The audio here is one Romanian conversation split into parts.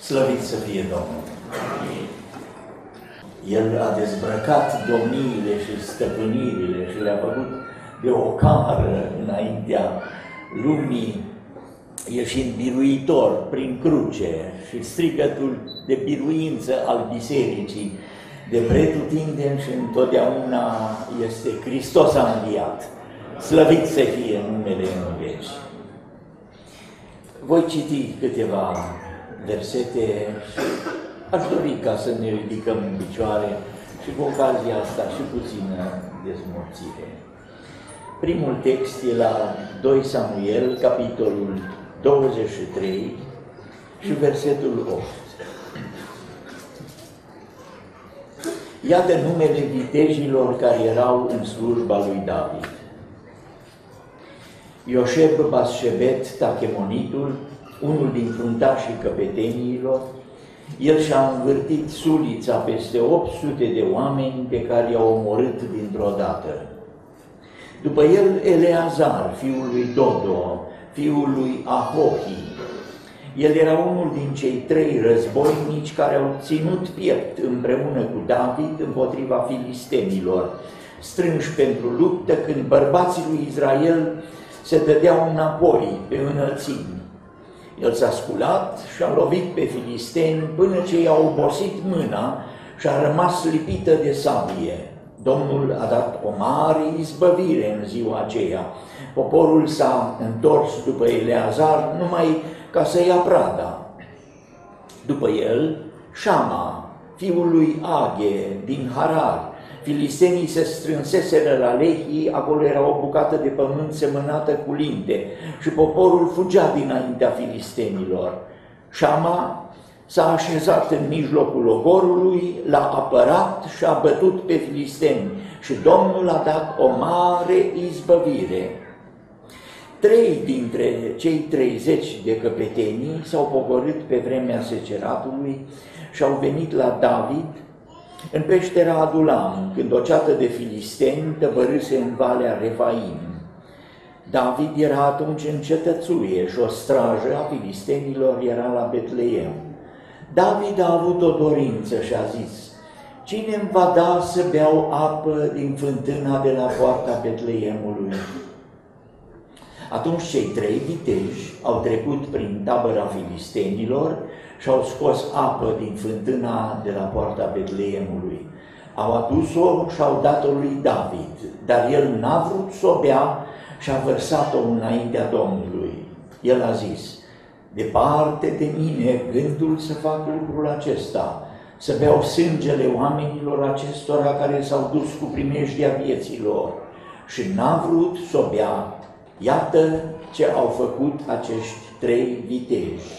Slăvit să fie Domnul! Amin. El a dezbrăcat domniile și stăpânirile și le-a făcut de o cameră înaintea lumii, ieșind biruitor prin cruce, și strigătul de biruință al bisericii de pretutindeni și întotdeauna este: Hristos a înviat, slăvit să fie numele în veci. Voi citi câteva versete și aș dori ca să ne ridicăm în picioare și cu ocazia asta și puțină dezmorțire. Primul text e la 2 Samuel, capitolul 23 și versetul 8. Iată numele vitejilor care erau în slujba lui David: Ioșeb Basșebet, Tachemonitul, unul din fruntașii căpeteniilor. El și-a învârtit sulița peste 800 de oameni pe care i-a omorât dintr-o dată. După el Eleazar, fiul lui Dodo, fiul lui Ahohi. El era unul din cei 3 războinici care au ținut piept împreună cu David împotriva filistenilor, strânși pentru luptă când bărbații lui Israel se dădeau înapoi pe înălțimi. El s-a sculat și a lovit pe filisteni până ce i-a obosit mâna și a rămas lipită de sabie. Domnul a dat o mare izbăvire în ziua aceea. Poporul s-a întors după Eleazar numai ca să ia prada. După el, Șama, fiul lui Aghe, din Harar. Filistenii se strânseseră la Lehi, acolo era o bucată de pământ semănată cu linte și poporul fugea dinaintea filistenilor. Șama s-a așezat în mijlocul ogorului, l-a apărat și a bătut pe filisteni și Domnul a dat o mare izbăvire. 3 dintre cei 30 de căpetenii s-au pogorât pe vremea seceratului și au venit la David în peștera Adulam, când o ceată de filisteni tăbărâse în Valea Refaim. David era atunci în cetățuie și o strajă a filistenilor era la Betleem. David a avut o dorință și a zis: cine îmi va da să beau apă din fântâna de la poarta Betleemului? Atunci cei 3 viteji au trecut prin tabăra filistenilor și au scos apă din fântâna de la poarta Betleemului. Au adus-o și au dat-o lui David, dar el n-a vrut să o bea și a vărsat-o înaintea Domnului. El a zis: departe de mine gândul să fac lucrul acesta, să beau sângele oamenilor acestora care s-au dus cu primejdia vieților. Și n-a vrut să o bea. Iată ce au făcut acești 3 viteji.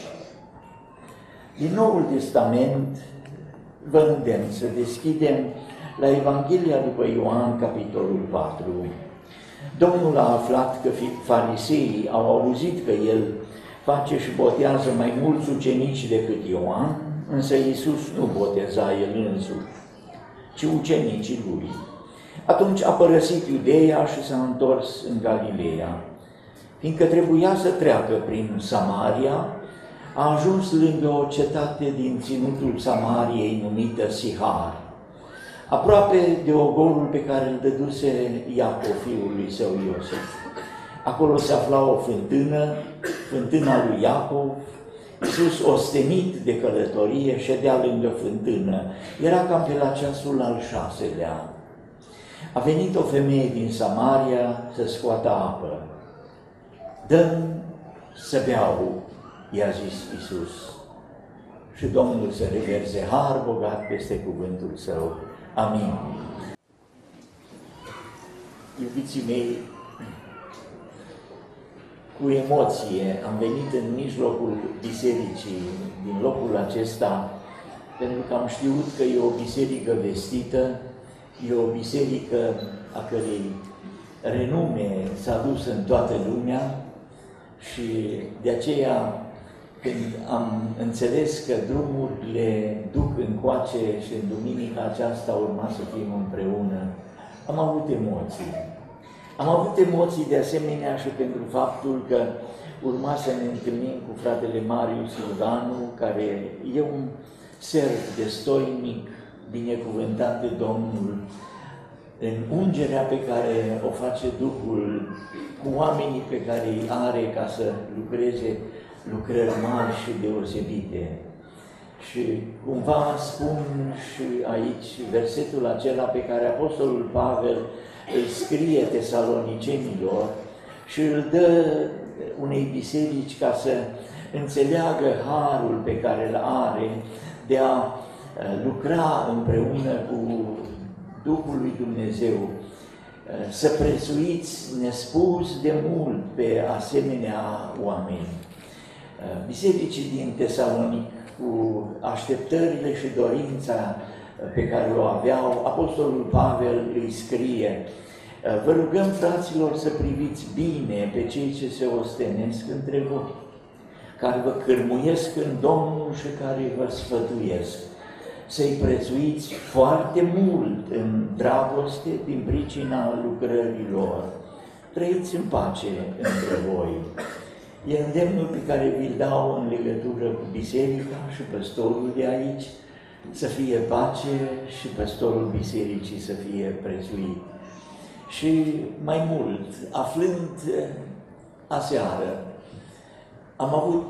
Din Noul Testament vă îndemn să deschidem la Evanghelia după Ioan, capitolul 4. Domnul a aflat că fariseii au auzit că el face și botează mai mulți ucenici decât Ioan, însă Iisus nu boteza el însuși, ci ucenicii lui. Atunci a părăsit Iudeea și s-a întors în Galileea. Fiindcă trebuia să treacă prin Samaria, a ajuns lângă o cetate din ținutul Samariei numită Sihar, aproape de ogorul pe care îl dăduse Iacov, fiul lui său Iosif. Acolo se afla o fântână, fântâna lui Iacov. Iisus, ostenit de călătorie, ședea lângă fântână. Era cam pe la ceasul al 6-lea. A venit o femeie din Samaria să scoată apă. Dă-mi să beau, i-a zis Iisus. Și Domnul să reverse har bogat peste cuvântul Său. Amin. Iubiții mei, cu emoție am venit în mijlocul bisericii din locul acesta, pentru că am știut că e o biserică vestită, e o biserică a cărei renume s-a dus în toată lumea și de aceea, când am înțeles că drumurile duc încoace și în duminica aceasta urma să fim împreună, am avut emoții. Am avut emoții de asemenea și pentru faptul că urma să ne întâlnim cu fratele Marius Silvanu, care e un serv destoinic, binecuvântat de Domnul, în ungerea pe care o face Duhul cu oamenii pe care îi are ca să lucreze lucrări mari și deosebite. Și cumva spun și aici versetul acela pe care Apostolul Pavel îl scrie tesalonicenilor și îl dă unei biserici ca să înțeleagă harul pe care îl are de a lucra împreună cu Duhul lui Dumnezeu, să prețuiți nespus de mult pe asemenea oameni. Bisericii din Tesalonic, cu așteptările și dorința pe care o aveau, Apostolul Pavel îi scrie: vă rugăm, fraților, să priviți bine pe cei ce se ostenesc între voi, care vă cârmuiesc în Domnul și care vă sfătuiesc, să-i prețuiți foarte mult în dragoste din pricina lucrărilor. Trăiți în pace între voi. E îndemnul pe care vi-l dau în legătură cu biserica și păstorul de aici, să fie pace și păstorul bisericii să fie prețuit. Și mai mult, aflând aseară, am avut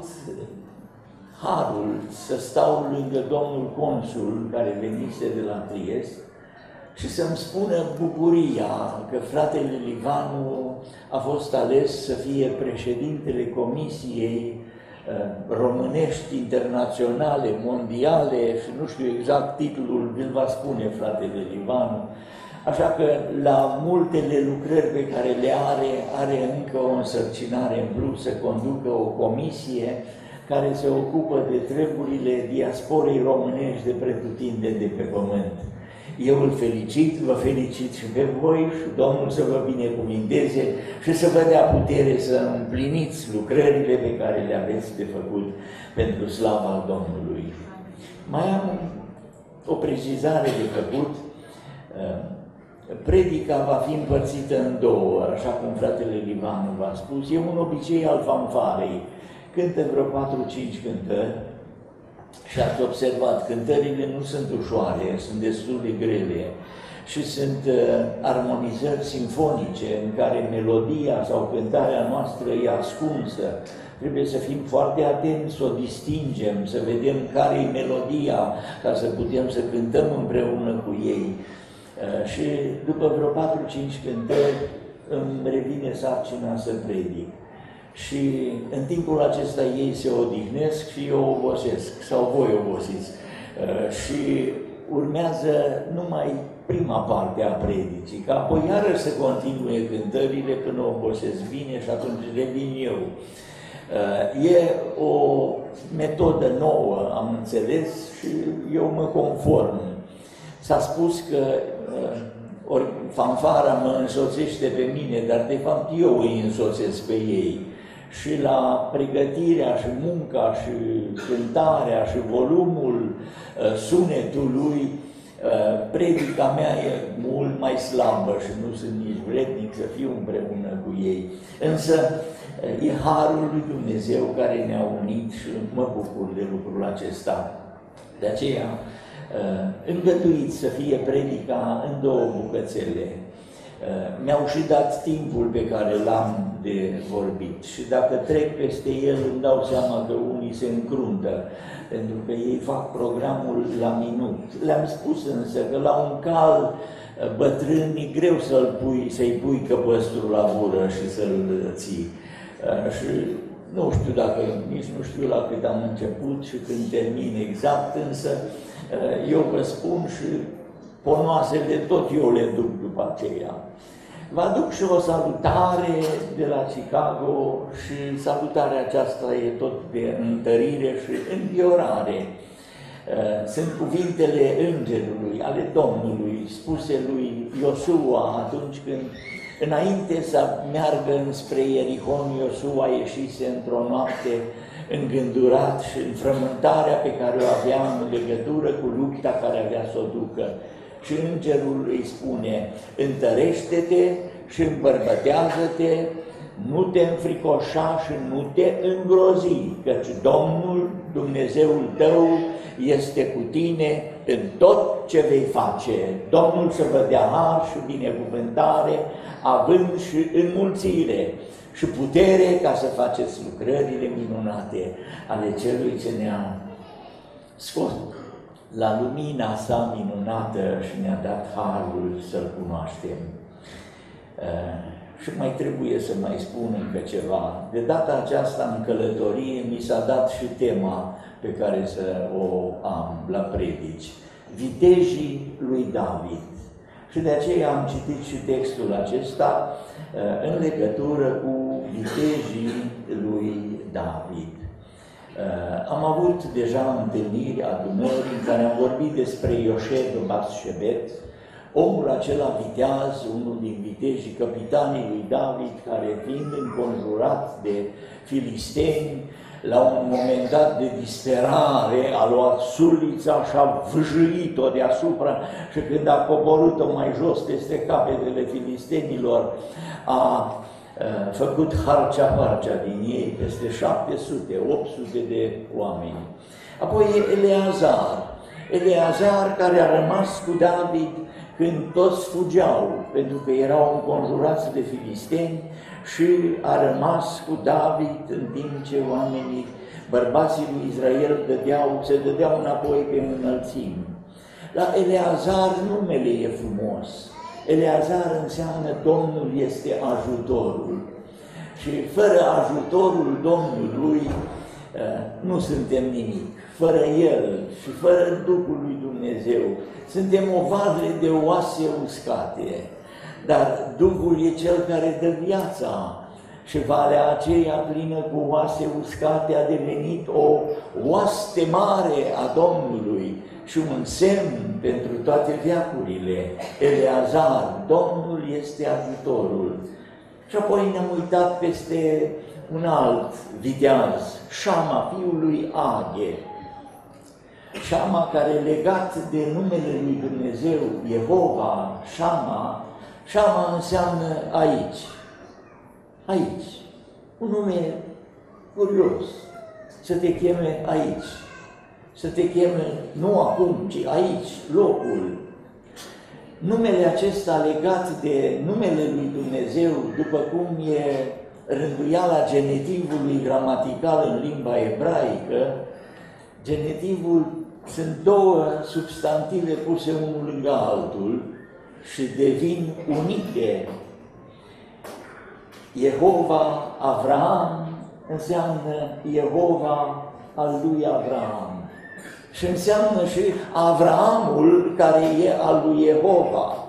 harul să stau lângă domnul consul care venise de la Triest și să-mi spună bucuria că fratele Livanu a fost ales să fie președintele Comisiei Românești Internaționale, Mondiale, și nu știu exact titlul, vi-l va spune fratele Livanu. Așa că la multele lucrări pe care le are încă o însărcinare în plus să conducă o comisie care se ocupă de treburile diasporei românești de pretutindeni de pe pământ. Eu îl felicit, vă felicit și pe voi și Domnul să vă binecuvinteze și să vă dea putere să împliniți lucrările pe care le aveți de făcut pentru slava Domnului. Mai am o precizare de făcut. Predica va fi împărțită în două, așa cum fratele Livanu v-a spus. E un obicei al fanfarei. Cântă vreo 4-5 cântări și ați observat, cântările nu sunt ușoare, sunt destul de grele și sunt armonizări simfonice în care melodia sau cântarea noastră e ascunsă. Trebuie să fim foarte atenți, să o distingem, să vedem care e melodia, ca să putem să cântăm împreună cu ei. Și după vreo 4-5 cântări îmi revine sarcina să predic. Și în timpul acesta ei se odihnesc și eu obosesc, sau voi obosiți. Și urmează numai prima parte a predicii, ca apoi iarăși să continue cântările până obosesc bine și atunci revin eu. E o metodă nouă, am înțeles, și eu mă conform. S-a spus că fanfara mă însoțește pe mine, dar de fapt eu îi însoțesc pe ei. Și la pregătirea și munca și cântarea și volumul sunetului, predica mea e mult mai slabă și nu sunt nici vrednic să fiu împreună cu ei. Însă e harul lui Dumnezeu care ne-a unit și mă bucur de lucrul acesta. De aceea îngăduiți să fie predica în două bucățele. Mi-au și dat timpul pe care l-am de vorbit și dacă trec peste el îmi dau seama că unii se încruntă, pentru că ei fac programul la minut. Le-am spus însă că la un cal bătrân e greu să-i pui căpăstrul la gură și să-l ții. Și nu știu dacă, nici nu știu la cât am început și când termin exact, însă eu vă spun și ponoasele tot eu le duc după aceea. Vă aduc și o salutare de la Chicago și salutarea aceasta e tot de întărire și înviorare. Sunt cuvintele Îngerului, ale Domnului, spuse lui Iosua atunci când, înainte să meargă înspre Ierihon, Iosua ieșise într-o noapte îngândurat și în frământarea pe care o avea în legătură cu lupta care avea să o ducă. Și îngerul îi spune: întărește-te și îmbărbătează-te, nu te înfricoșa și nu te îngrozi, căci Domnul, Dumnezeul tău, este cu tine în tot ce vei face. Domnul să vă dea har și binecuvântare, având și înmulțire și putere ca să faceți lucrările minunate ale Celui ce ne-a scos la lumina sa minunată și ne-a dat harul să-L cunoaștem. Și mai trebuie să mai spun încă ceva. De data aceasta, în călătorie, mi s-a dat și tema pe care să o am la predici. Vitejii lui David. Și de aceea am citit și textul acesta în legătură cu vitejii lui David. Am avut deja întâlniri, adunări, în care am vorbit despre Ioșeb Basșebet, omul acela viteaz, unul din vitejii capitanii lui David, care fiind înconjurat de filisteni, la un moment dat de disperare, a luat sulița și a vâjâit-o deasupra și când a coborât-o mai jos peste capetele filistenilor, a făcut harcea-marcea din ei, peste 700, 800 de oameni. Apoi Eleazar care a rămas cu David când toți fugeau, pentru că erau înconjurați de filisteni, și a rămas cu David în timp ce oamenii, bărbații lui Israel, se dădeau înapoi pe înălțimi. La Eleazar numele e frumos. Eleazar înseamnă Domnul este ajutorul. Și fără ajutorul Domnului nu suntem nimic. Fără El și fără Duhul lui Dumnezeu suntem o vale de oase uscate. Dar Duhul e Cel care dă viața și valea aceea plină cu oase uscate a devenit o oaste mare a Domnului și un semn pentru toate veacurile. Eleazar, Domnul este ajutorul. Și apoi ne-am uitat peste un alt viteaz, Șama, fiul lui Aghe. Șama care legat de numele lui Dumnezeu, Jehova, Șama înseamnă aici. Aici. Un nume curios. Să te cheme aici. Să te cheme nu acum, ci aici, locul. Numele acesta legat de numele lui Dumnezeu, după cum e rânduiala genetivului gramatical în limba ebraică, genetivul sunt două substantive puse unul lângă altul și devin unite. Jehova Avraam înseamnă Jehova al lui Avraam. Și înseamnă și Avraamul care e al lui Jehova.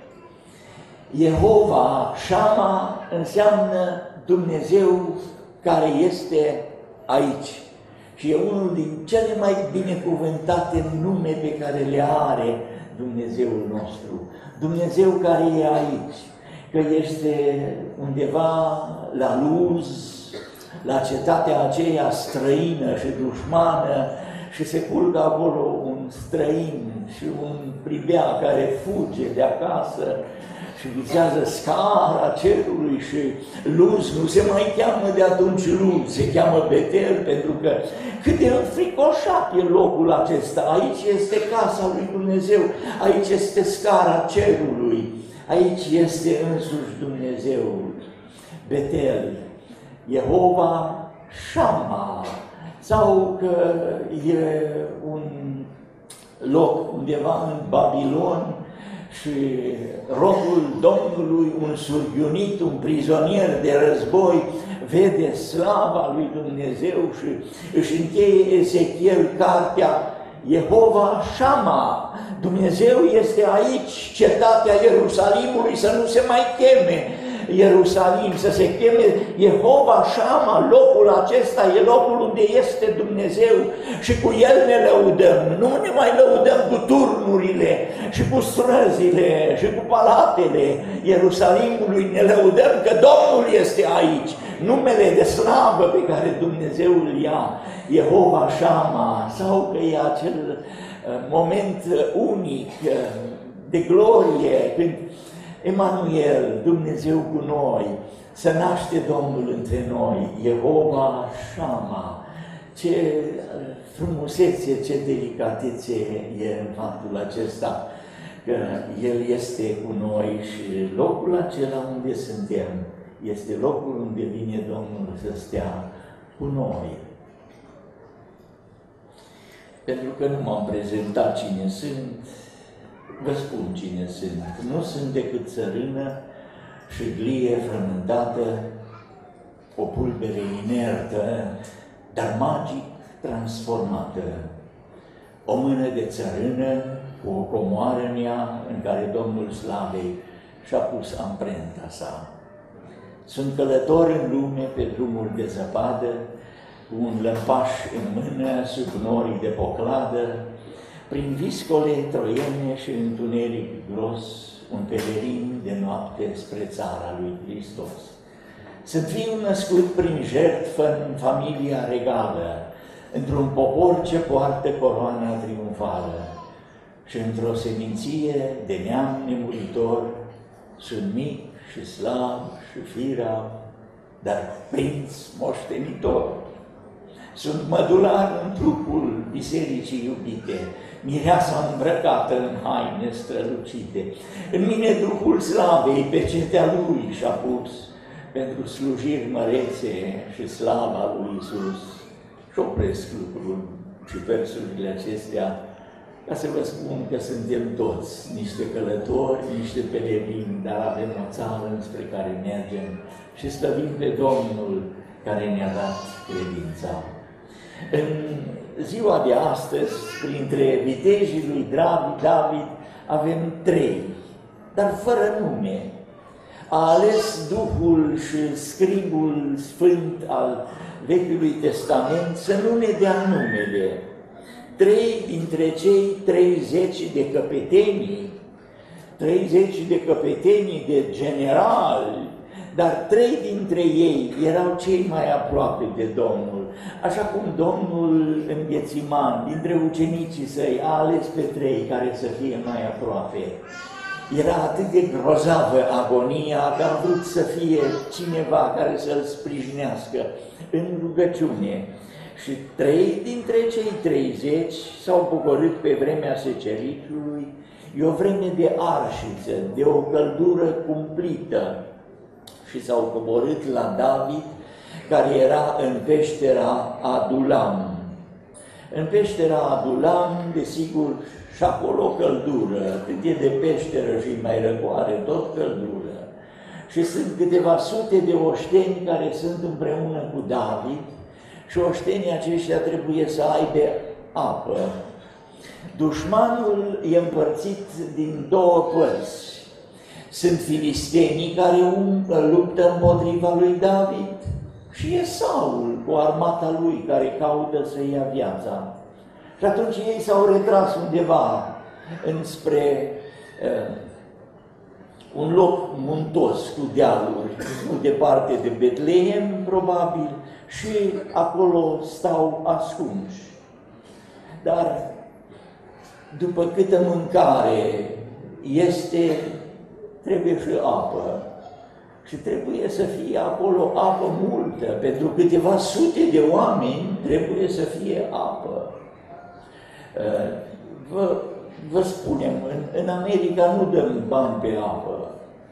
Jehova, Șama, înseamnă Dumnezeu care este aici. Și e unul din cele mai binecuvântate nume pe care le are Dumnezeul nostru. Dumnezeu care e aici, că este undeva la Luz, la cetatea aceea străină și dușmană, și se culcă acolo un străin și un pribea care fuge de acasă și visează scara cerului și Luz nu se mai cheamă de atunci Luz, se cheamă Betel, pentru că cât de înfricoșat e locul acesta. Aici este casa lui Dumnezeu, aici este scara cerului, aici este însuși Dumnezeul. Betel, Jehova Șama, sau că e un loc undeva în Babilon și robul Domnului, un surghiunit, un prizonier de război, vede slava lui Dumnezeu și își încheie Ezechiel cartea Jehova Șama. Dumnezeu este aici, cetatea Ierusalimului să nu se mai cheme Ierusalim, să se cheme Jehova Șama. Locul acesta e locul unde este Dumnezeu și cu El ne lăudăm. Nu ne mai lăudăm cu turnurile și cu străzile și cu palatele Ierusalimului, ne lăudăm că Domnul este aici. Numele de slavă pe care Dumnezeu îl ia, Jehova Șama, sau că e acel moment unic de glorie când Emanuel, Dumnezeu cu noi, să naște Domnul între noi, Jehova Shama. Ce frumusețe, ce delicatețe e în faptul acesta, că El este cu noi și locul acela unde suntem este locul unde vine Domnul să stea cu noi. Pentru că nu m-am prezentat cine sunt, vă spun cine sunt. Nu sunt decât țărână și glie frământată, o pulbere inertă, dar magic transformată. O mână de țărână cu o comoară în ea, în care Domnul Slavei și-a pus amprenta sa. Sunt călător în lume pe drumuri de zăpadă, cu un lămpaș în mână, sub norii de pocladă, prin viscole troiene și întuneric gros, un pelerin de noapte spre țara lui Hristos. Sunt fiul născut prin jertfă în familia regală, într-un popor ce poartă coroana triumfală și într-o seminție de neam nemuritor, sunt mic și slab și firav, dar prinț moștenitor. Sunt mădular în trupul bisericii iubite, mireasa îmbrăcată în haine strălucite. În mine Duhul Slavei pe cetea Lui și-a pus, pentru slujiri mărețe și slava lui Iisus. Și opresc lucrul și versurile acestea ca să vă spun că suntem toți niște călători, niște pelerini, dar avem o țară înspre care mergem și slăvim pe Domnul care ne-a dat credința. În ziua de astăzi, printre vitejii lui David, avem 3, dar fără nume. A ales Duhul și scribul sfânt al Vechiului Testament să nu ne dea numele. 3 dintre cei 30 de căpetenii, 30 de căpetenii de generali, dar 3 dintre ei erau cei mai aproape de Domnul. Așa cum Domnul în Ghețiman, dintre ucenicii săi, a ales pe 3 care să fie mai aproape. Era atât de grozavă agonia că a vrut să fie cineva care să-l sprijinească în rugăciune. Și 3 dintre cei 30 s-au pogorât pe vremea seceritului. E o vreme de arșiță, de o căldură cumplită. Și s-au coborât la David, care era în peștera Adulam. În peștera Adulam, desigur, și acolo căldură, cât e de peșteră și mai răcoare, tot căldură. Și sunt câteva sute de oșteni care sunt împreună cu David și oștenii aceștia trebuie să aibă apă. Dușmanul e împărțit din 2 părți. Sunt filistenii care luptă împotriva lui David și e Saul cu armata lui care caută să ia viața. Și atunci ei s-au retras undeva înspre un loc muntos cu dealuri, nu departe de Betlehem, probabil, și acolo stau ascunși. Dar după câtă mâncare este, trebuie și apă. Și trebuie să fie acolo apă multă. Pentru câteva sute de oameni trebuie să fie apă. Vă spunem, în America nu dăm bani pe apă.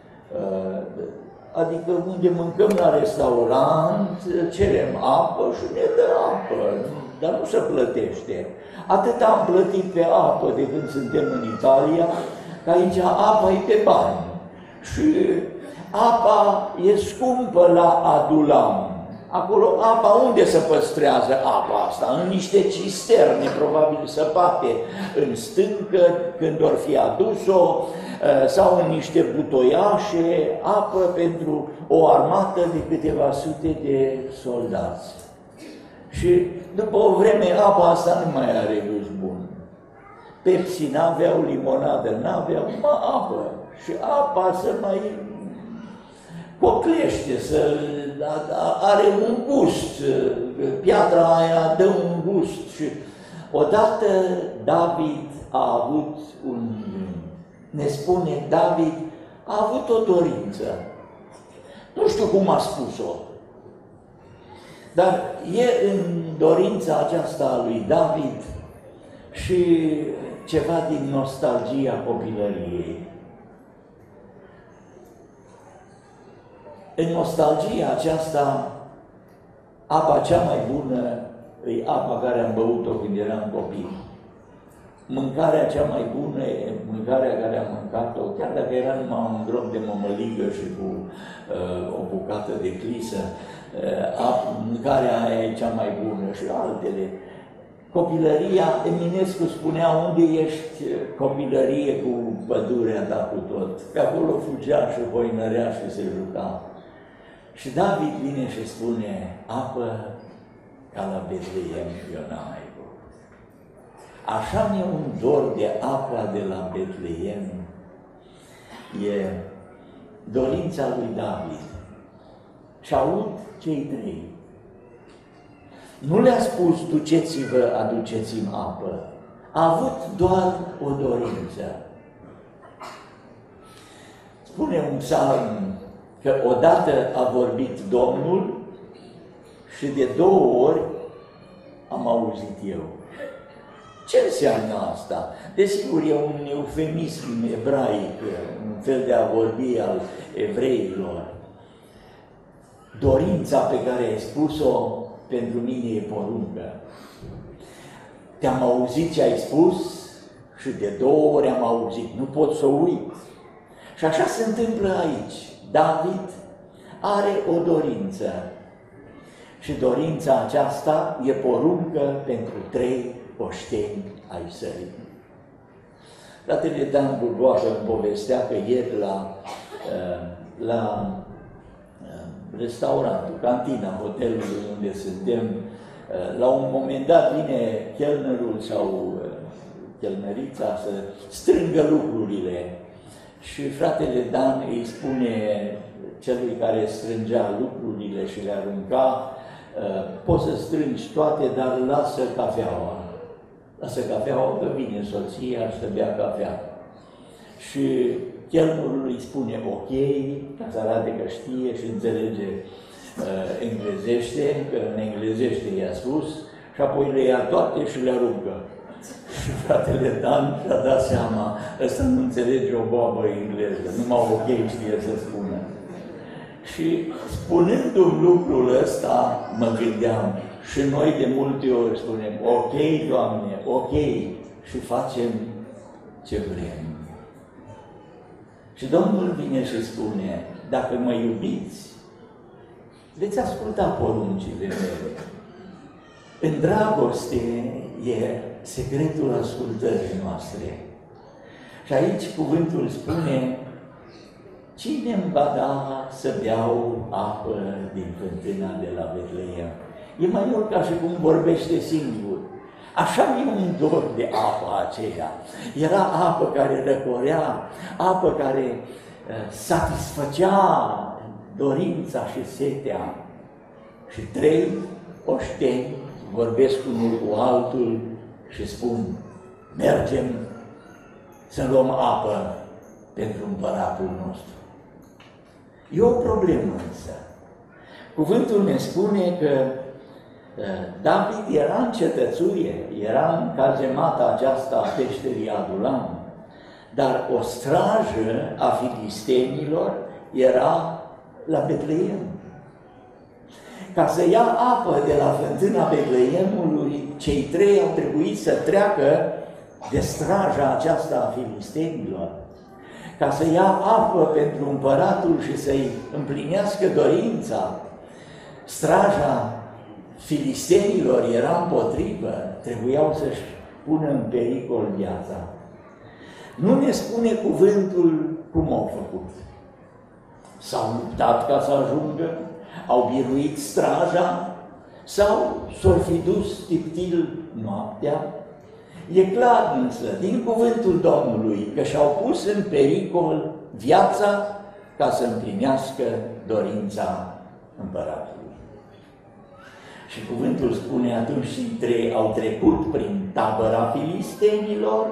Adică unde mâncăm la restaurant, cerem apă și ne dă apă, dar nu se plătește. Atât am plătit pe apă de când suntem în Italia, că aici apa e pe bani. Și apa e scumpă la Adulam. Acolo apa, unde se păstrează apa asta? În niște cisterne, probabil săpate în stâncă, când or fi adus-o, sau în niște butoiașe, apă pentru o armată de câteva sute de soldați. Și după o vreme apa asta nu mai are gust bun. Pepsi n-aveau, limonadă n-aveau, numai apă. Și apa să mai coclește, are un gust, piatra aia dă un gust. Și odată David a avut ne spune David, a avut o dorință. Nu știu cum a spus-o, dar e în dorința aceasta a lui David și ceva din nostalgia copilăriei. În nostalgia aceasta, apa cea mai bună e apa care am băut-o când eram copil. Mâncarea cea mai bună e mâncarea care am mâncat-o, chiar dacă era numai un drop de mămăligă și cu o bucată de clisă, mâncarea aia e cea mai bună și altele. Copilăria, Eminescu spunea, unde ești copilărie cu pădurea ta cu tot? Pe acolo fugea și hoinărea și se juca. Și David vine și spune, apă ca la Betleem eu n-am mai băut. Așa mi-e un dor de apa de la Betleem. E dorința lui David. Și aud cei trei. Nu le-a spus, duceți-vă, aduceți-mi apă. A avut doar o dorință. Spune un psalm că odată a vorbit Domnul și de 2 ori am auzit eu. Ce înseamnă asta? Desigur, e un eufemism ebraic, un fel de a vorbi al evreilor. Dorința pe care ai spus-o pentru mine e poruncă. Te-am auzit ce ai spus și de 2 ori am auzit. Nu pot să uit. Și așa se întâmplă aici. David are o dorință. Și dorința aceasta e poruncă pentru 3 oșteni ai săi. Fratele Dan Burboacă îmi povestea că ieri la restaurantul, cantina, hotelul unde suntem, la un moment dat vine chelnerul sau chelnerița să strângă lucrurile și fratele Dan îi spune celui care strângea lucrurile și le arunca, poți să strângi toate, dar lasă cafeaua. Lasă cafeaua, că vine soția și să bea cafea. Și chelnerul îi spune ok, ca să arate că știe și înțelege englezește, că în englezește i-a spus, și apoi le ia toate și le aruncă. Și fratele Dan și-a dat seama, ăsta nu înțelege o boabă engleză, numai ok știe să spună. Și spunându-mi lucrul ăsta, mă gândeam, și noi de multe ori spunem, ok, Doamne, ok, și facem ce vrem. Și Domnul vine și spune, dacă mă iubiți, veți asculta poruncile mele. În dragoste e secretul ascultării noastre. Și aici cuvântul spune, cine îmi va da să beau apă din fântâna de la Betleem? E mai mult ca și cum vorbește singur. Așa mi-e un dor de apă aceea. Era apă care răcorea, apă care satisfăcea dorința și setea. Și 3 oșteni vorbesc unul cu altul și spun, mergem să luăm apă pentru împăratul nostru. E o problemă însă. Cuvântul ne spune că David era în cetățuie, era în cazemata aceasta a peșterii Adulam, dar o strajă a filistenilor era la Betleem. Ca să ia apă de la fântâna Betleemului, cei 3 au trebuit să treacă de straja aceasta a filistenilor. Ca să ia apă pentru împăratul și să-i împlinească dorința, straja filistenilor era împotrivă, trebuiau să-și pună în pericol viața. Nu ne spune cuvântul cum au făcut. S-au luptat ca să ajungă, au biruit straja sau s-au fi dus tiptil noaptea. E clar însă, din cuvântul Domnului, că și-au pus în pericol viața ca să împlinească dorința împăratului. Și cuvântul spune, atunci și 3 au trecut prin tabăra filistenilor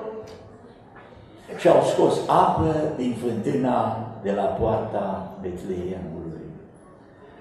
și au scos apă din fântâna de la poarta Betleemului.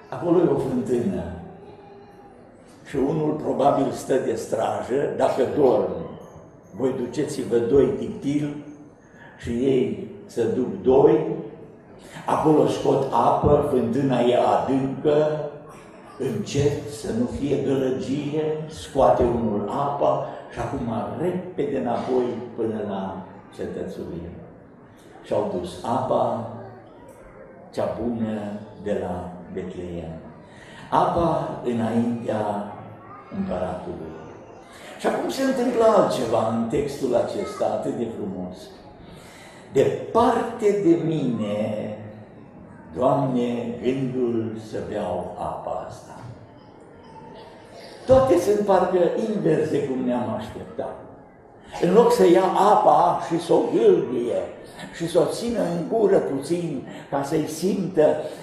Acolo e o fântână. Și unul probabil stă de strajă, dacă dorm, voi duceți-vă 2 tiptili și ei se duc 2, acolo scot apă, fântâna e adâncă, încet să nu fie gălăgie, scoate unul apa și acum repede înapoi până la cetățulie. Și-au dus apa cea bună de la Betleem. Apa înaintea împăratului. Și acum se întâmplă altceva în textul acesta atât de frumos. Departe de mine, Doamne, gândul să beau apa asta. Toate sunt parcă invers de cum ne-am așteptat. În loc să ia apa și să o gâlgâie și să o țină în gură puțin ca să-i simtă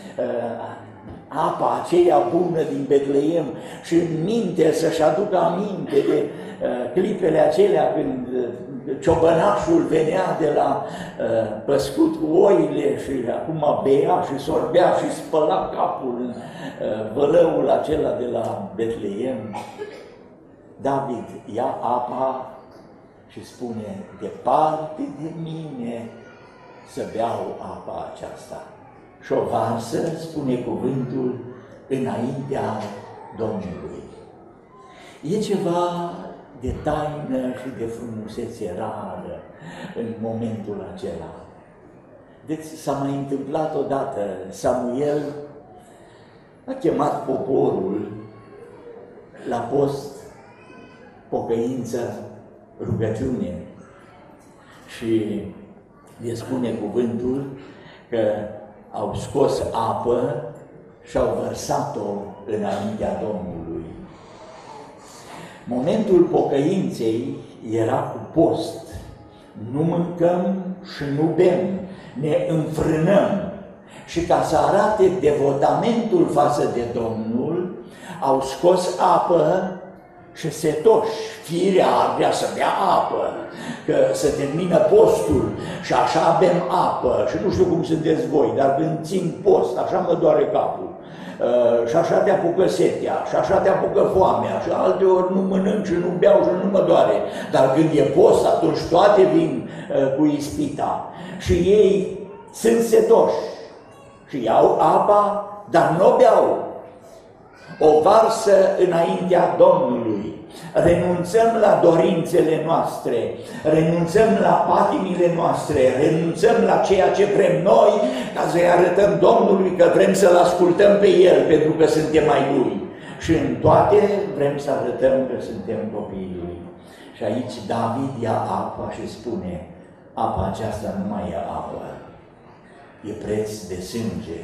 apa aceea bună din Betleem și în minte să-și aducă aminte de clipele acelea când ciobănașul venea de la păscut cu oile și acum bea și sorbea și spăla capul în vălăul acela de la Betleem. David ia apa și spune, departe de mine să beau apa aceasta. Și o varsă, spune cuvântul, înaintea Domnului. E ceva de taină și de frumusețe rară în momentul acela. Deci s-a mai întâmplat odată, Samuel a chemat poporul la post, pocăință, rugăciune și le spune cuvântul că au scos apă și au vărsat-o înaintea Domnului. Momentul pocăinței era cu post. Nu mâncăm și nu bem, ne înfrânăm. Și ca să arate devotamentul față de Domnul, au scos apă și setoși, firea vrea să bea apă, că se termină postul și așa bem apă. Și nu știu cum sunteți voi, dar când țin post, așa mă doare capul. Și așa te apucă setea, și așa te apucă foamea, și alteori nu mănânc și nu beau și nu mă doare. Dar când e post, atunci toate vin cu ispita. Și ei sunt setoși și iau apa, dar nu o beau. O varsă înaintea Domnului. Renunțăm la dorințele noastre, renunțăm la patimile noastre, renunțăm la ceea ce vrem noi, ca să-i arătăm Domnului că vrem să-L ascultăm pe El, pentru că suntem ai Lui. Și în toate vrem să arătăm că suntem copiii Lui. Și aici David ia apa și spune, apa aceasta nu mai e apă, e preț de sânge.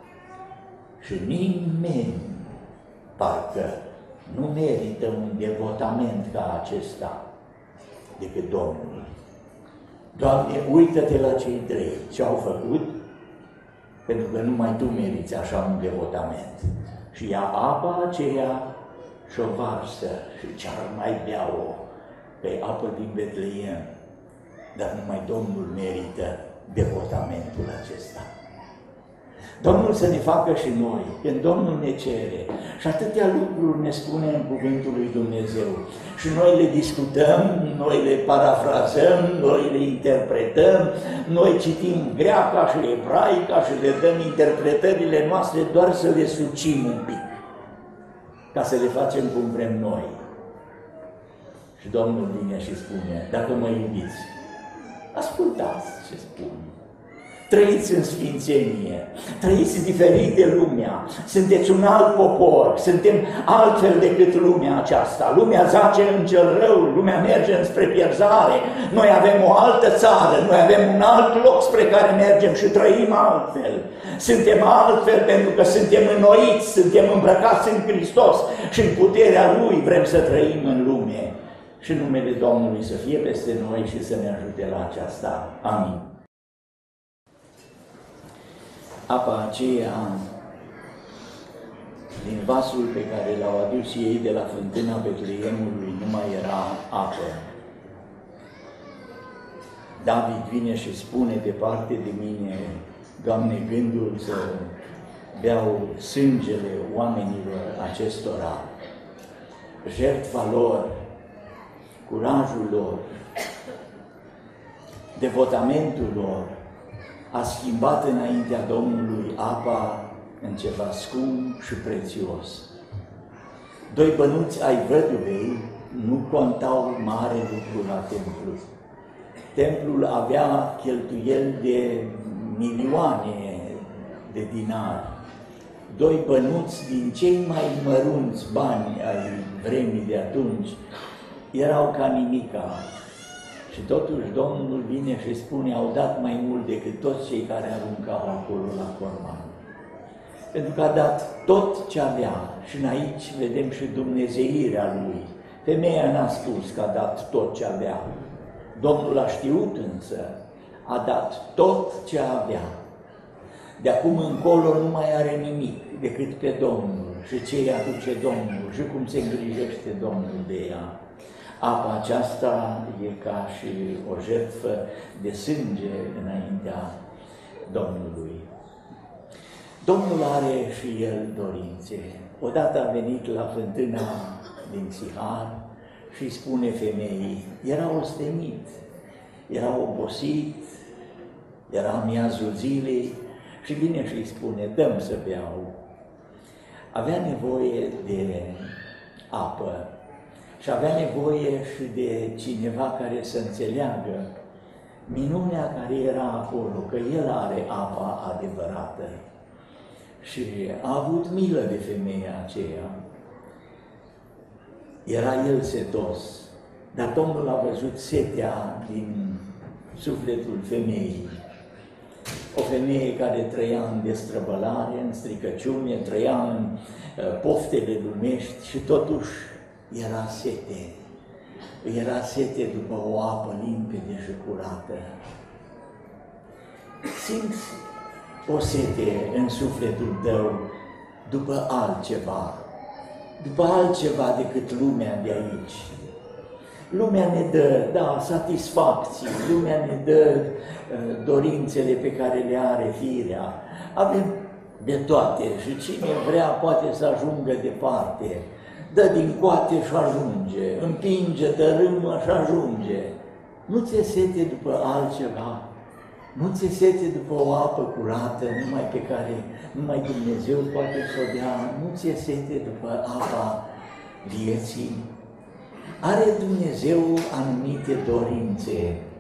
Și nimeni parcă nu merită un devotament ca acesta decât Domnul. Doamne, uită-te la cei 3, ce au făcut, pentru că numai Tu meriți așa un devotament. Și ia apa aceea și o varsă și ce-ar mai bea-o, pe apă din Betleem, dar numai Domnul merită devotamentul acesta. Domnul să ne facă și noi, când Domnul ne cere. Și atâtea lucruri ne spune în cuvântul lui Dumnezeu. Și noi le discutăm, noi le parafrazăm, noi le interpretăm, noi citim greaca și ebraica și le dăm interpretările noastre doar să le sucim un pic, ca să le facem cum vrem noi. Și Domnul vine și spune, dacă mă iubiți, ascultați ce spun. Trăiți în sfințenie, trăiți diferit de lumea, sunteți un alt popor, suntem altfel decât lumea aceasta. Lumea zace în cel rău, lumea merge înspre pierzare, noi avem o altă țară, noi avem un alt loc spre care mergem și trăim altfel. Suntem altfel pentru că suntem înnoiți, suntem îmbrăcați în Hristos și în puterea Lui vrem să trăim în lume. Și numele Domnului să fie peste noi și să ne ajute la aceasta. Amin. Apa aceea, din vasul pe care l-au adus ei de la fântâna Betleemului, nu mai era apă. David vine și spune, departe de mine, Doamne, gândul să beau sângele oamenilor acestora, jertfa lor, curajul lor, devotamentul lor a schimbat înaintea Domnului apa în ceva scump și prețios. 2 bănuți ai văduvei nu contau mare lucru la templu. Templul avea cheltuieli de milioane de dinari. 2 bănuți din cei mai mărunți bani ai vremii de atunci erau ca nimica. Și totuși Domnul vine și spune, au dat mai mult decât toți cei care aruncau acolo la corman. Pentru că a dat tot ce avea și în aici vedem și dumnezeirea Lui. Femeia n-a spus că a dat tot ce avea. Domnul a știut însă, a dat tot ce avea. De acum încolo nu mai are nimic decât pe Domnul și ce îi aduce Domnul și cum se îngrijește Domnul de ea. Apa aceasta e ca și o jertfă de sânge înaintea Domnului. Domnul are și El dorințe. Odată a venit la fântâna din Sihar și îi spune femeii, era ostenit, era obosit, era miazul zilei și vine și îi spune, dă-mi să beau. Avea nevoie de apă și avea nevoie și de cineva care să înțeleagă minunea care era acolo, că El are apa adevărată. Și a avut milă de femeia aceea. Era el setos, dar Domnul a văzut setea din sufletul femeii. O femeie care trăia în destrăbălare, în stricăciune, trăia în poftele lumești și totuși era sete. Era sete după o apă limpede și curată. Simți o sete în sufletul tău după altceva decât lumea de aici. Lumea ne dă, da, satisfacții, lumea ne dă dorințele pe care le are firea. Avem de toate și cine vrea poate să ajungă departe. Dă din coate și ajunge, împinge, dărâmă și ajunge. Nu ți-e sete după altceva? Nu ți-e sete după o apă curată, numai Dumnezeu poate să o dea? Nu ți-e sete după apa vieții? Are Dumnezeu anumite dorințe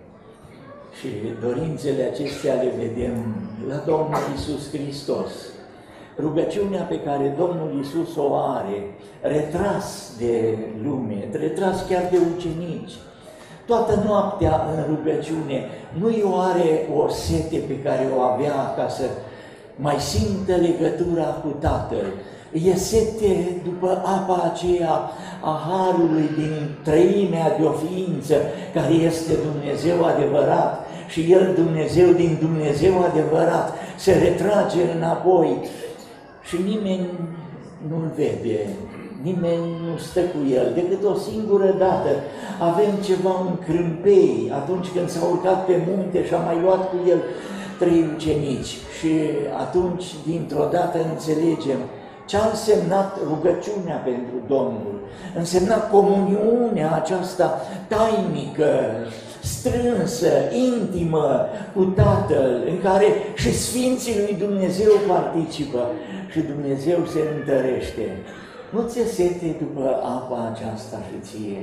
și dorințele acestea le vedem la Domnul Iisus Hristos. Rugăciunea pe care Domnul Iisus o are, retras de lume, retras chiar de ucenici, toată noaptea în rugăciune, nu-i are o sete pe care o avea ca să mai simtă legătura cu Tatăl. E sete după apa aceea a Harului din trăimea de o ființă care este Dumnezeu adevărat și El Dumnezeu din Dumnezeu adevărat se retrage înapoi și nimeni nu-L vede. Nimeni nu stă cu El, decât o singură dată. Avem ceva în Crâmpei, atunci când s-a urcat pe munte și a mai luat cu El 3 ucenici. Și atunci, dintr-o dată, înțelegem ce a însemnat rugăciunea pentru Domnul. Însemna comuniunea aceasta tainică, strânsă, intimă cu Tatăl, în care și Sfinții lui Dumnezeu participă și Dumnezeu se întărește. Nu ți-e sete după apa aceasta și ție?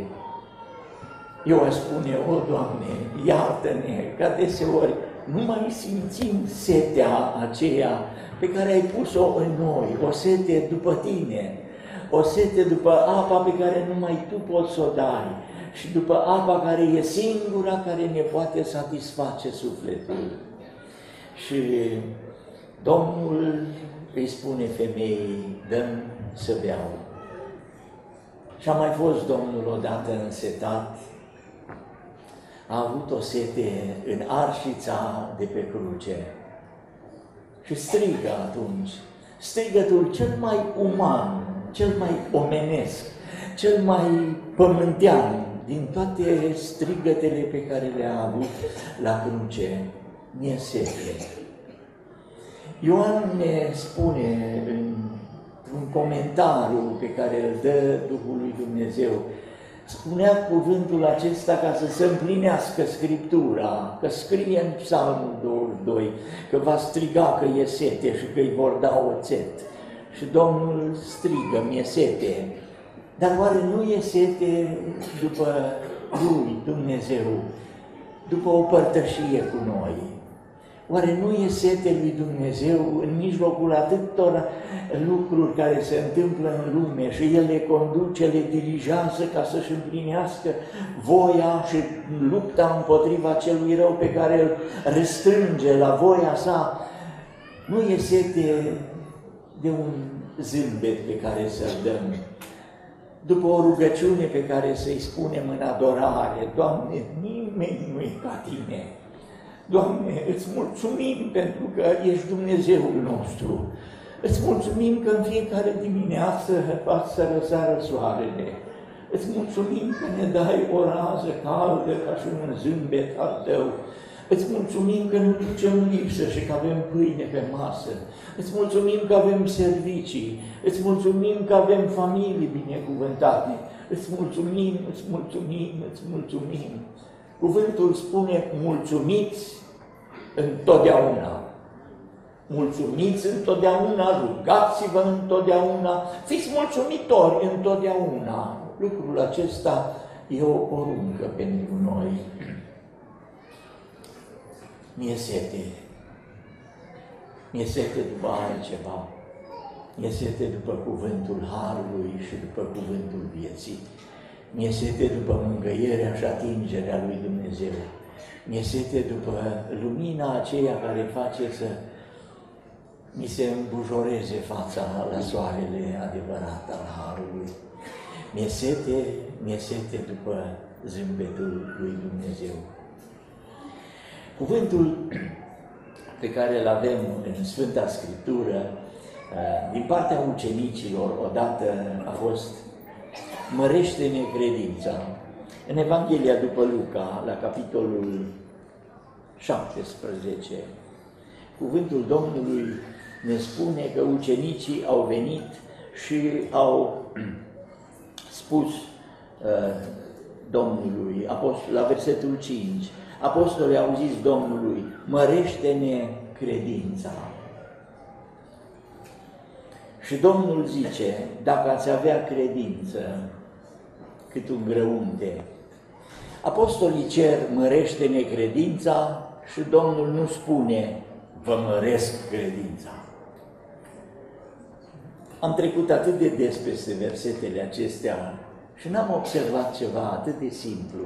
Eu aș spune, o, Doamne, iartă-ne, că deseori nu mai simțim setea aceea pe care ai pus-o în noi, o sete după Tine, o sete după apa pe care numai Tu poți să o dai și după apa care e singura care ne poate satisface sufletul. Și Domnul îi spune femeii, dă-mi să beau. Și a mai fost Domnul odată însetat, a avut o sete în arșița de pe cruce și strigă atunci, strigătul cel mai uman, cel mai omenesc, cel mai pământean din toate strigătele pe care le-a avut la cruce, mi-e sete. Ioan ne spune într-un comentariu pe care îl dă Duhul lui Dumnezeu, spunea cuvântul acesta ca să se împlinească Scriptura, că scrie în Psalmul 22 că va striga că e sete și că îi vor da oțet. Și Domnul strigă, mi-e sete. Dar oare nu e sete după Lui Dumnezeu, după o părtășie cu noi? Oare nu e sete lui Dumnezeu în mijlocul atâtor lucruri care se întâmplă în lume și El le conduce, le dirigează ca să-și împlinească voia și lupta împotriva celui rău pe care îl restrânge la voia sa? Nu e sete de un zâmbet pe care să-l dăm, după o rugăciune pe care să-i spunem în adorare, Doamne, nimeni nu e ca Tine. Doamne, îți mulțumim pentru că ești Dumnezeul nostru. Îți mulțumim că în fiecare dimineață faci să răsară soarele. Îți mulțumim că ne dai o rază caldă ca și un zâmbet al Tău. Îți mulțumim că nu ducem lipsă și că avem pâine pe masă. Îți mulțumim că avem servicii. Îți mulțumim că avem familii binecuvântate. Îți mulțumim, îți mulțumim, îți mulțumim. Cuvântul spune, mulțumiți întotdeauna. Mulțumiți întotdeauna, rugați-vă întotdeauna, fiți mulțumitori întotdeauna. Lucrul acesta e o poruncă pentru noi. Mi-e sete. Mi-e sete după altceva. Mi-e sete după cuvântul Harului și după cuvântul vieții. Mi-e sete după mângâierea și atingerea lui Dumnezeu. Mi-e sete după lumina aceea care face să mi se îmbujoreze fața la soarele adevărat al Harului. Mi-e sete după zâmbetul lui Dumnezeu. Cuvântul pe care îl avem în Sfânta Scriptură, din partea ucenicilor, odată a fost: mărește-ne credința. În Evanghelia după Luca, la capitolul 17, cuvântul Domnului ne spune că ucenicii au venit și au spus Domnului, la versetul 5, apostolii au zis Domnului, mărește-ne credința. Și Domnul zice, dacă ați avea credință cât un grăunte. Apostolii cer, mărește-ne credința, și Domnul nu spune, vă măresc credința. Am trecut atât de des peste versetele acestea și n-am observat ceva atât de simplu.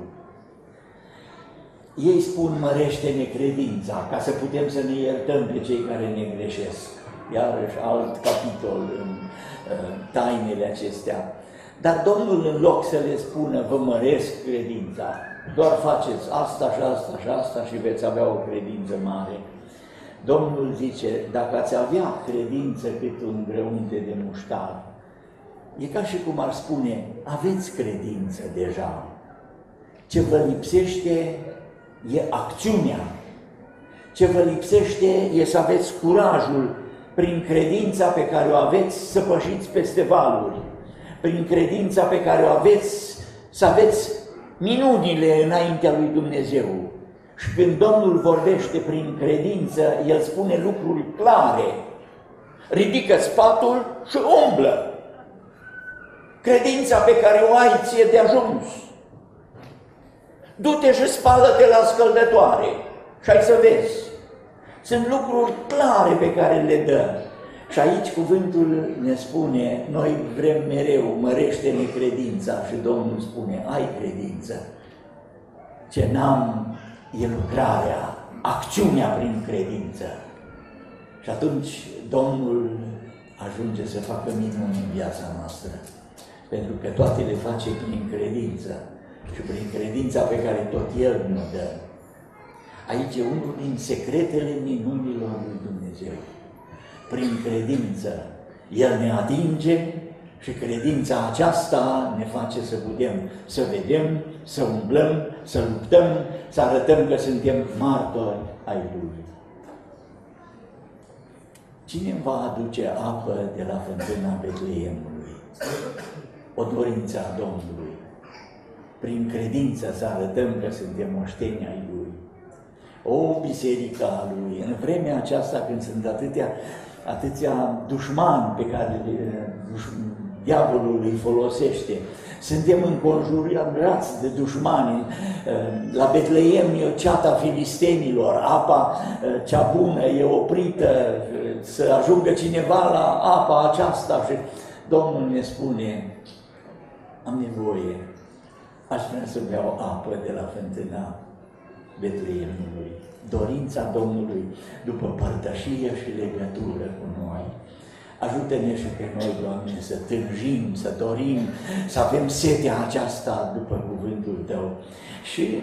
Ei spun, mărește-ne credința, ca să putem să ne iertăm pe cei care ne greșesc. Iarăși alt capitol în tainele acestea. Dar Domnul, în loc să le spună, vă măresc credința, doar faceți asta și asta și asta și veți avea o credință mare. Domnul zice, dacă ați avea credință cât un grăunte de muștar, e ca și cum ar spune, aveți credință deja. Ce vă lipsește e acțiunea. Ce vă lipsește e să aveți curajul, prin credința pe care o aveți, să pășiți peste valuri. Prin credința pe care o aveți, să aveți minunile înaintea lui Dumnezeu. Și când Domnul vorbește prin credință, El spune lucruri clare. Ridică spatul și umblă. Credința pe care o ai ție de ajuns. Du-te și spală-te la scăldătoare și ai să vezi. Sunt lucruri clare pe care le dă. Și aici cuvântul ne spune, noi vrem mereu, mărește-ne credința, și Domnul spune, ai credință. Ce n-am e lucrarea, acțiunea prin credință. Și atunci Domnul ajunge să facă minuni în viața noastră, pentru că toate le face prin credință și prin credința pe care tot El ne dă. Aici e unul din secretele minunilor lui Dumnezeu. Prin credință El ne atinge și credința aceasta ne face să putem să vedem, să umblăm, să luptăm, să arătăm că suntem martori ai Lui. Cine va aduce apă de la fântâna Betleemului? O dorință a Domnului. Prin credință să arătăm că suntem moșteni ai Lui. O biserică a Lui. În vremea aceasta când sunt atâția dușmani pe care diavolul îi folosește, suntem înconjurați de dușmani. La Betleem e ceata filistenilor, apa cea bună e oprită, să ajungă cineva la apa aceasta și Domnul ne spune, am nevoie, aș vrea să beau apă de la fântâna Betleemului. Dorința Domnului după părtășie și legătură cu noi. Ajută-ne și pe noi, Doamne, să tânjim, să dorim, să avem setea aceasta după cuvântul Tău. Și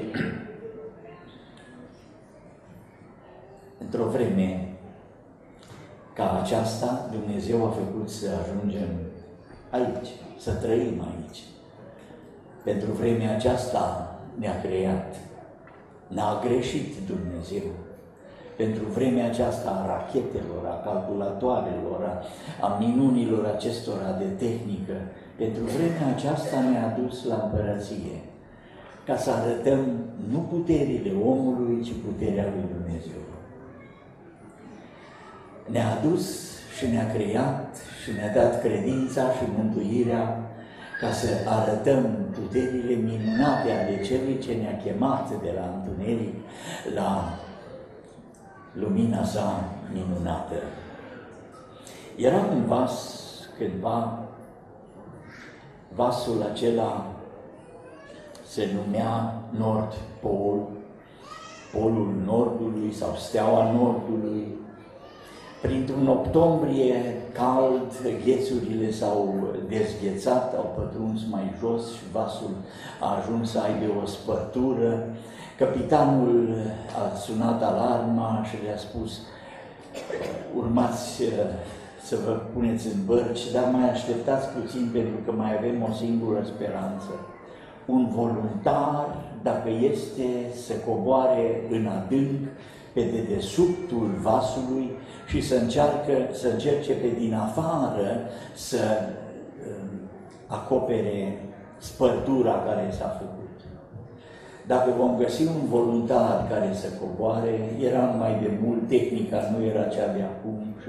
într-o vreme ca aceasta, Dumnezeu a făcut să ajungem aici, să trăim aici. Pentru vremea aceasta ne-a creat, n-a greșit Dumnezeu. Pentru vremea aceasta a rachetelor, a calculatoarelor, a minunilor acestora de tehnică, pentru vremea aceasta ne-a dus la împărăție, ca să arătăm nu puterile omului, ci puterea lui Dumnezeu. Ne-a adus și ne-a creat și ne-a dat credința și mântuirea ca să arătăm puterile minunate ale Celui ce ne-a chemat de la întuneric la lumina sa minunată. Era un vas cândva, vasul acela se numea Nord Pol, Polul Nordului sau Steaua Nordului. Printr-un octombrie cald, ghețurile s-au dezghețat, au pătruns mai jos și vasul a ajuns să aibă o spărtură. Capitanul a sunat alarma și le-a spus, urmați să vă puneți în bărci, dar mai așteptați puțin pentru că mai avem o singură speranță. Un voluntar, dacă este, să coboare în adânc pe dedesubtul vasului și să încerce pe din afară să acopere spărtura care s-a făcut. Dacă vom găsi un voluntar care să coboare, era mai de mult, tehnica nu era cea de acum și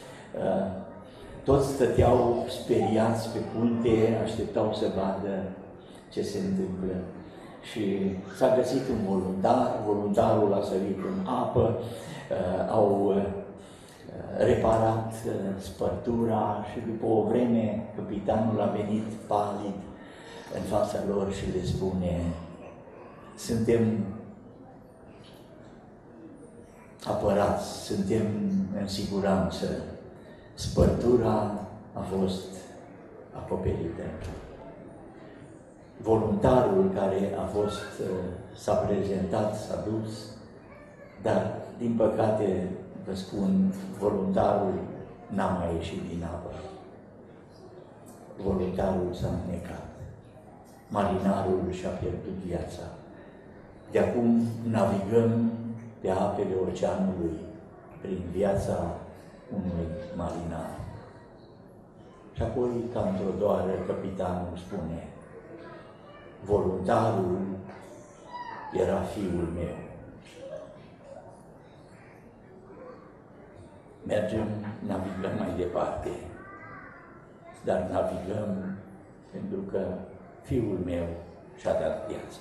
toți stăteau speriați pe punte, așteptau să vadă ce se întâmplă. Și s-a găsit un voluntar, voluntarul a sărit în apă, au reparat spărtura și după o vreme capitanul a venit palid în fața lor și le spune, suntem apărați, suntem în siguranță, spărtura a fost acoperită. Voluntarul care s-a prezentat, s-a dus, dar, din păcate, vă spun, voluntarul n-a mai ieșit din apă. Voluntarul s-a înnecat. Marinarul și-a pierdut viața. De acum navigăm pe apele oceanului prin viața unui marinar. Și apoi, ca într-o doară, capitanul spune, voluntarul era fiul meu. Mergem, navigăm mai departe, dar navigăm pentru că fiul meu și-a dat viața.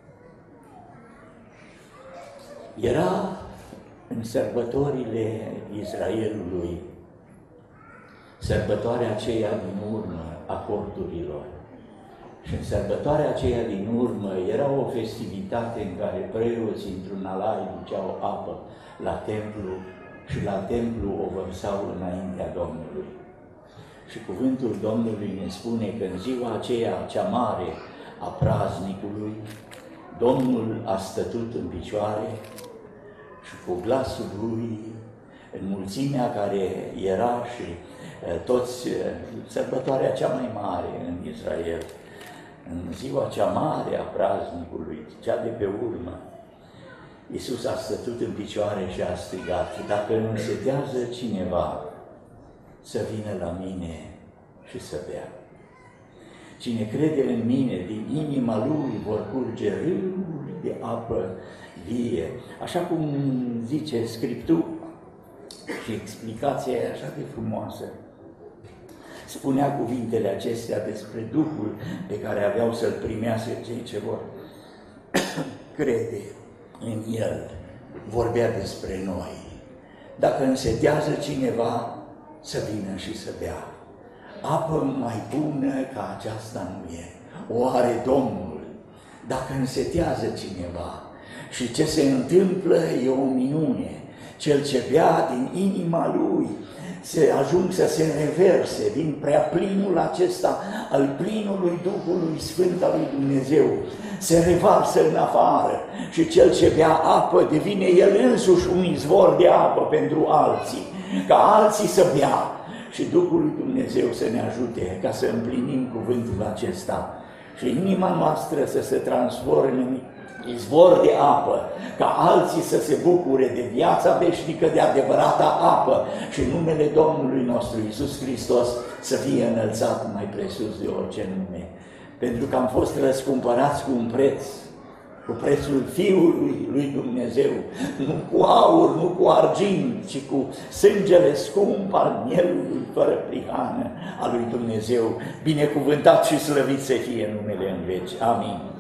Era în sărbătorile Israelului, sărbătoarea aceea din urmă a corturilor. Și în sărbătoarea aceea din urmă era o festivitate în care preoții într-un alai duceau apă la templu și la templu o vărsau înaintea Domnului. Și cuvântul Domnului ne spune că în ziua aceea cea mare a praznicului, Domnul a stătut în picioare și cu glasul lui, în mulțimea care era și toți, sărbătoarea cea mai mare în Israel, în ziua cea mare a praznicului, cea de pe urmă, Iisus a stătut în picioare și a strigat, dacă însetează cineva, să vină la mine și să bea. Cine crede în mine, din inima lui vor curge râuri de apă vie. Așa cum zice Scriptura, și explicația e așa de frumoasă. Spunea cuvintele acestea despre Duhul pe care aveau să-l primească cei ce vor crede în El. Vorbea despre noi. Dacă însetează cineva, să vină și să bea. Apă mai bună ca aceasta nu e. O are Domnul. Dacă însetează cineva, și ce se întâmplă e o minune. Cel ce bea din inima lui se ajung să se reverse din prea plinul acesta al plinului Duhului Sfânt al lui Dumnezeu, se revarsă în afară și cel ce bea apă devine el însuși un izvor de apă pentru alții, ca alții să bea. Și Duhul lui Dumnezeu să ne ajute ca să împlinim cuvântul acesta și inima noastră să se transforme în izvor de apă, ca alții să se bucure de viața veșnică, de adevărata apă și numele Domnului nostru Iisus Hristos să fie înălțat mai presus de orice nume. Pentru că am fost răscumpărați cu un preț, cu prețul Fiului lui Dumnezeu, nu cu aur, nu cu argint, ci cu sângele scump al mielului fără prihană al lui Dumnezeu. Binecuvântat și slăvit să fie numele în veci. Amin.